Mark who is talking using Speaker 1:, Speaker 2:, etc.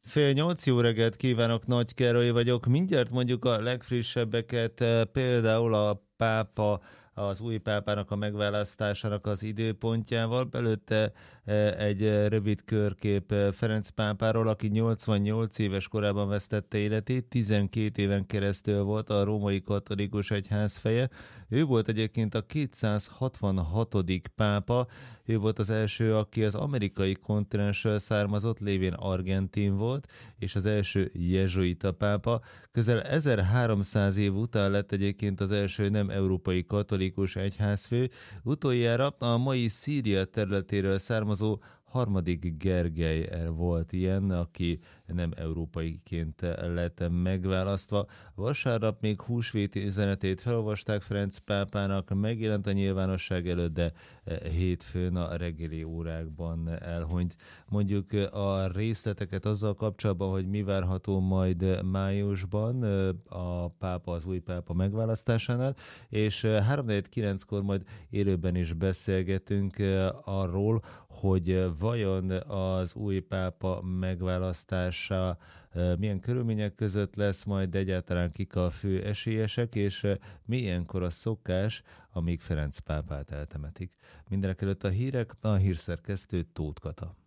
Speaker 1: Fél nyolc, jó reggelt kívánok, Nagy Károly vagyok. Mindjárt mondjuk a legfrissebbeket, például a pápa, az új pápának a megválasztásának az időpontjával, belőtte egy rövid körkép Ferenc pápáról, aki 88 éves korában vesztette életét, 12 éven keresztül volt a római katolikus egyház feje. Ő volt egyébként a 266. pápa, ő volt az első, aki az amerikai kontinensről származott, lévén argentin volt, és az első jezsuita pápa. Közel 1300 év után lett egyébként az első nem európai katolikus egyházfő, utoljára a mai Szíria területéről származó harmadik Gergely volt ilyen, aki nem európaiként lett megválasztva. Vasárnap még húsvéti üzenetét felolvasták Ferenc pápának, megjelent a nyilvánosság előtt, de hétfőn a reggeli órákban elhunyt. Mondjuk a részleteket azzal kapcsolatban, hogy mi várható majd májusban a pápa, az új pápa megválasztásánál, és 3:49-kor majd élőben is beszélgetünk arról, hogy vajon az új pápa megválasztása milyen körülmények között lesz, majd egyáltalán kik a fő esélyesek, és milyenkor a szokás, amíg Ferenc pápát eltemetik. Mindenekelőtt a hírek, a hírszerkesztő Tóth Kata.